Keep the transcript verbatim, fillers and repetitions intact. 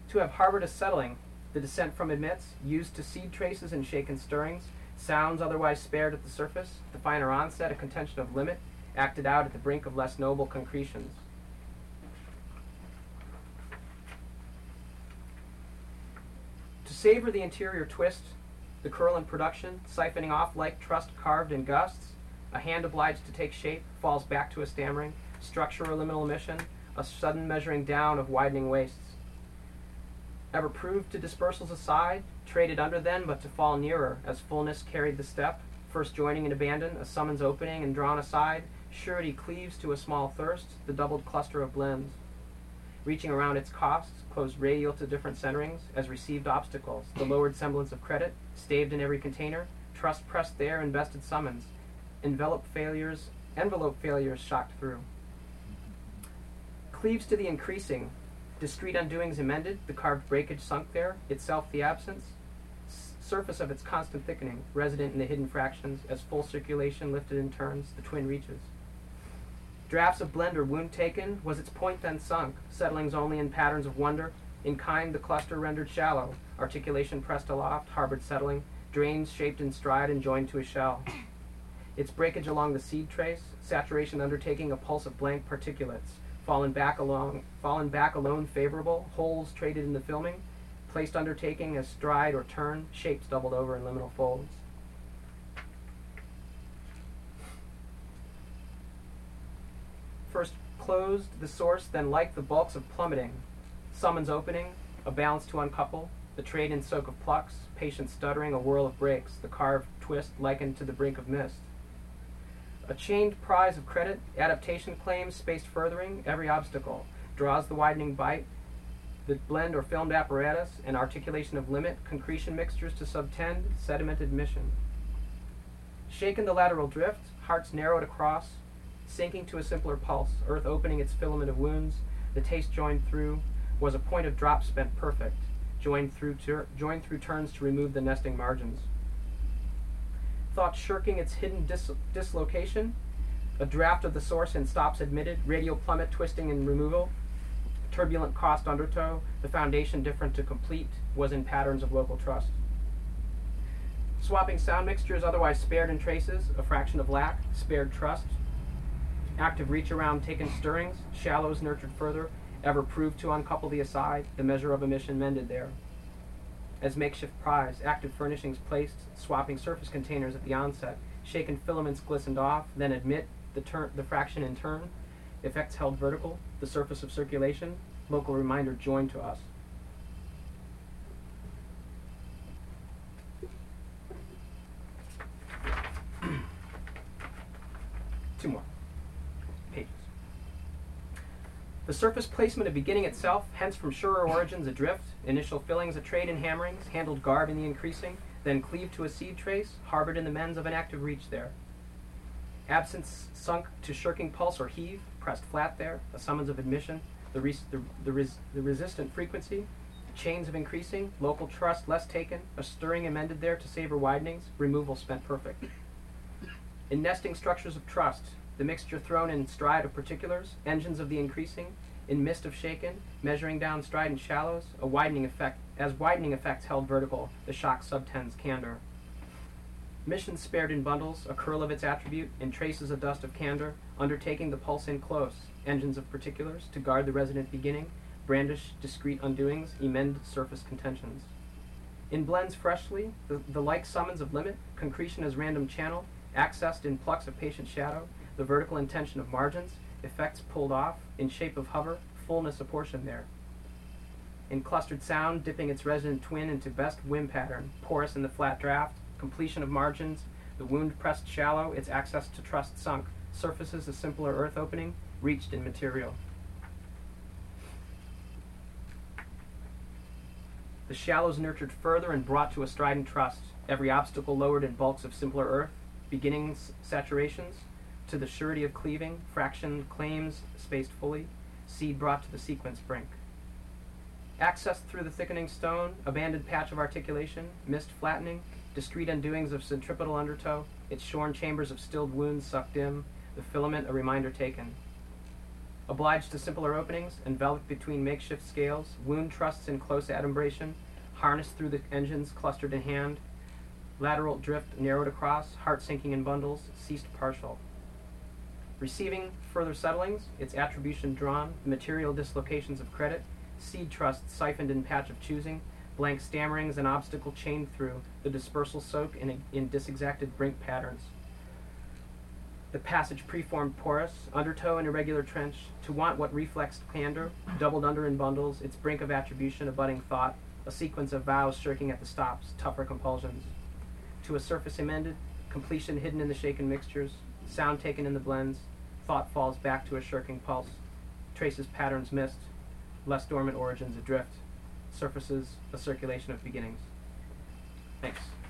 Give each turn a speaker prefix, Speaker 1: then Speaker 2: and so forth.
Speaker 1: To have harbored a settling, the descent from admits, used to seed traces and shaken stirrings, sounds otherwise spared at the surface, the finer onset, a contention of limit, acted out at the brink of less noble concretions. To savor the interior twist, the curl in production, siphoning off like trust carved in gusts, a hand obliged to take shape, falls back to a stammering, structure or liminal emission, a sudden measuring down of widening wastes. Ever proved to dispersals aside, traded under then, but to fall nearer, as fullness carried the step, first joining in abandon, a summons opening and drawn aside, surety cleaves to a small thirst, the doubled cluster of blends. Reaching around its costs, closed radial to different centerings, as received obstacles, the lowered semblance of credit, staved in every container, trust pressed there, invested summons, envelope failures, envelope failures shocked through. Cleaves to the increasing, discrete undoings amended, the carved breakage sunk there, itself the absence, S- surface of its constant thickening, resident in the hidden fractions, as full circulation lifted in turns, the twin reaches. Drafts of blend or wound taken, was its point then sunk, settlings only in patterns of wonder, in kind the cluster rendered shallow, articulation pressed aloft, harbored settling, drains shaped in stride and joined to a shell. Its breakage along the seed trace, saturation undertaking a pulse of blank particulates, fallen back along, fallen back alone favorable, holes traded in the filming, placed undertaking as stride or turn, shapes doubled over in liminal folds. First closed the source, then like the bulks of plummeting, summons opening, a balance to uncouple, the trade in soak of plucks, patient stuttering, a whirl of breaks, the carved twist likened to the brink of mist. A chained prize of credit, adaptation claims, spaced furthering, every obstacle, draws the widening bite, the blend or filmed apparatus, and articulation of limit, concretion mixtures to subtend, sedimented mission. Shaken the lateral drift, hearts narrowed across, sinking to a simpler pulse, earth opening its filament of wounds, the taste joined through, was a point of drop spent perfect, joined through, tur- joined through turns to remove the nesting margins. Thought shirking its hidden dis- dislocation, a draft of the source and stops admitted, radial plummet twisting and removal, turbulent cost undertow, the foundation different to complete, was in patterns of local trust. Swapping sound mixtures otherwise spared in traces, a fraction of lack, spared trust. Active reach around taken stirrings, shallows nurtured further, ever proved to uncouple the aside, the measure of emission mended there. As makeshift prize, active furnishings placed, swapping surface containers at the onset, shaken filaments glistened off, then admit the, tur- the fraction in turn, effects held vertical, the surface of circulation, local reminder joined to us. Two more pages. The surface placement of beginning itself, hence from surer origins adrift, initial fillings a trade in hammerings, handled garb in the increasing, then cleaved to a seed trace, harbored in the mens of an active reach there. Absence sunk to shirking pulse or heave, pressed flat there, a summons of admission, the, res- the, the, res- the resistant frequency, chains of increasing, local trust less taken, a stirring amended there to savor widenings, removal spent perfect. In nesting structures of trust, the mixture thrown in stride of particulars, engines of the increasing, in mist of shaken, measuring down stride and shallows, a widening effect, as widening effects held vertical, the shock subtends candor. Mission spared in bundles, a curl of its attribute, in traces of dust of candor, undertaking the pulse in close, engines of particulars, to guard the resident beginning, brandish discrete undoings, emend surface contentions. In blends freshly, the, the like summons of limit, concretion as random channel, accessed in plucks of patient shadow, the vertical intention of margins, effects pulled off, in shape of hover, fullness apportioned there. In clustered sound, dipping its resonant twin into best whim pattern, porous in the flat draft, completion of margins, the wound pressed shallow, its access to trust sunk, surfaces a simpler earth opening, reached in material. The shallows nurtured further and brought to a strident trust, every obstacle lowered in bulks of simpler earth, beginnings, saturations, to the surety of cleaving, fraction claims spaced fully, seed brought to the sequence brink. Accessed through the thickening stone, abandoned patch of articulation, mist flattening, discrete undoings of centripetal undertow, its shorn chambers of stilled wounds sucked in, the filament a reminder taken. Obliged to simpler openings, enveloped between makeshift scales, wound trusts in close adumbration, harnessed through the engines clustered in hand, lateral drift narrowed across, heart sinking in bundles, ceased partial. Receiving further settlings, its attribution drawn, material dislocations of credit, seed trust siphoned in patch of choosing, blank stammerings and obstacle chained through, the dispersal soak in, in disexacted brink patterns. The passage preformed porous, undertow in irregular trench, to want what reflexed candor, doubled under in bundles, its brink of attribution a budding thought, a sequence of vows shirking at the stops, tougher compulsions. To a surface amended, completion hidden in the shaken mixtures, sound taken in the blends, thought falls back to a shirking pulse, traces patterns missed, less dormant origins adrift, surfaces a circulation of beginnings. Thanks.